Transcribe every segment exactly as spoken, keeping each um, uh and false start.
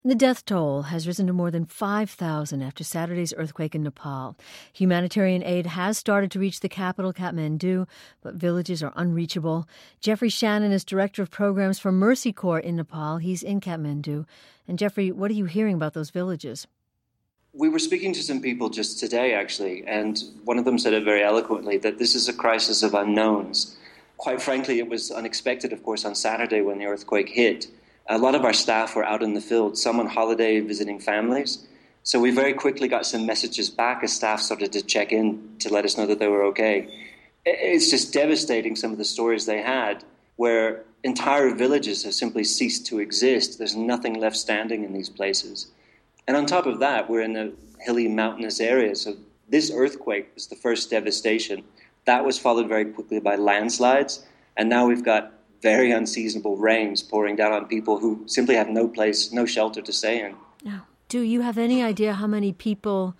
The death toll has risen to more than five thousand after Saturday's earthquake in Nepal. Humanitarian aid has started to reach the capital, Kathmandu, but villages are unreachable. Jeffrey Shannon is Director of Programs for Mercy Corps in Nepal. He's in Kathmandu. And Jeffrey, what are you hearing about those villages? We were speaking to some people just today, actually, and one of them said it very eloquently, that this is a crisis of unknowns. Quite frankly, it was unexpected, of course, on Saturday when the earthquake hit. A lot of our staff were out in the field, some on holiday visiting families. So we very quickly got some messages back as staff started to check in to let us know that they were okay. It's just devastating, some of the stories they had, where entire villages have simply ceased to exist. There's nothing left standing in these places. And on top of that, we're in a hilly, mountainous area. So this earthquake was the first devastation. That was followed very quickly by landslides. And now we've got very unseasonable rains pouring down on people who simply have no place, no shelter to stay in. Yeah. Do you have any idea how many people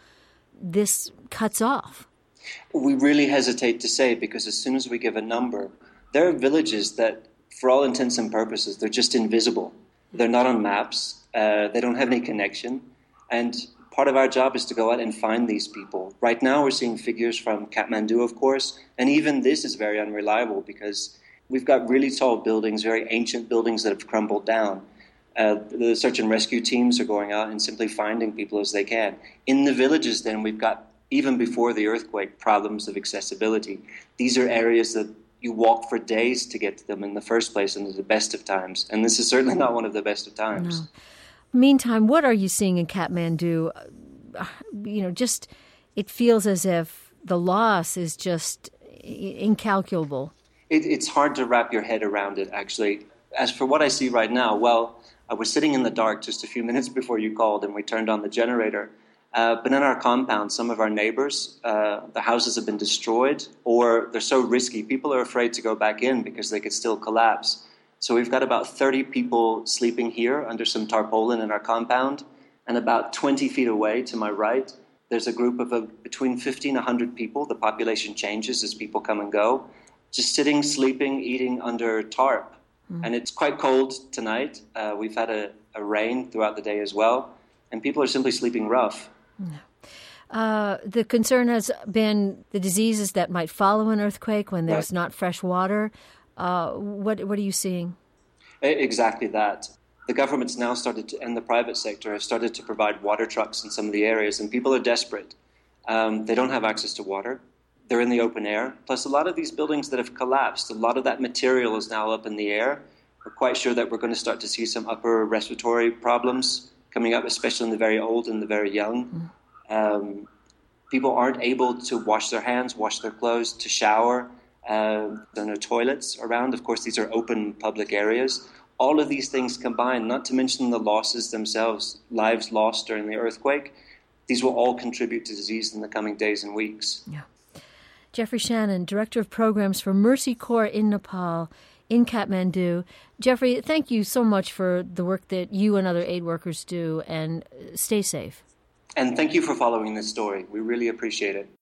this cuts off? We really hesitate to say, because as soon as we give a number, there are villages that, for all intents and purposes, they're just invisible. They're not on maps. Uh, they don't have any connection. And part of our job is to go out and find these people. Right now we're seeing figures from Kathmandu, of course, and even this is very unreliable because we've got really tall buildings, very ancient buildings that have crumbled down. Uh, the search and rescue teams are going out and simply finding people as they can. In the villages, then, we've got, even before the earthquake, problems of accessibility. These are areas that you walk for days to get to them in the first place under the best of times. And this is certainly not one of the best of times. No. Meantime, what are you seeing in Kathmandu? Uh, you know, just, it feels as if the loss is just incalculable. It, it's hard to wrap your head around it, actually. As for what I see right now, well, I was sitting in the dark just a few minutes before you called and we turned on the generator. Uh, but in our compound, some of our neighbors, uh, the houses have been destroyed or they're so risky. People are afraid to go back in because they could still collapse. So we've got about thirty people sleeping here under some tarpaulin in our compound. And about twenty feet away to my right, there's a group of uh, between fifty and one hundred people. The population changes as people come and go. Just sitting, sleeping, eating under tarp. Mm. And it's quite cold tonight. Uh, we've had a, a rain throughout the day as well. And people are simply sleeping rough. No. Uh, the concern has been the diseases that might follow an earthquake when there's right. not fresh water. Uh, what, what are you seeing? Exactly that. The government's now started to, and the private sector have started to provide water trucks in some of the areas, and people are desperate. Um, they don't have access to water. They're in the open air. Plus, a lot of these buildings that have collapsed, a lot of that material is now up in the air. We're quite sure that we're going to start to see some upper respiratory problems coming up, especially in the very old and the very young. Mm. Um, people aren't able to wash their hands, wash their clothes, to shower. Uh, there are no toilets around. Of course, these are open public areas. All of these things combined, not to mention the losses themselves, lives lost during the earthquake, these will all contribute to disease in the coming days and weeks. Yeah. Jeffrey Shannon, Director of Programs for Mercy Corps in Nepal, in Kathmandu. Jeffrey, thank you so much for the work that you and other aid workers do, and stay safe. And thank you for following this story. We really appreciate it.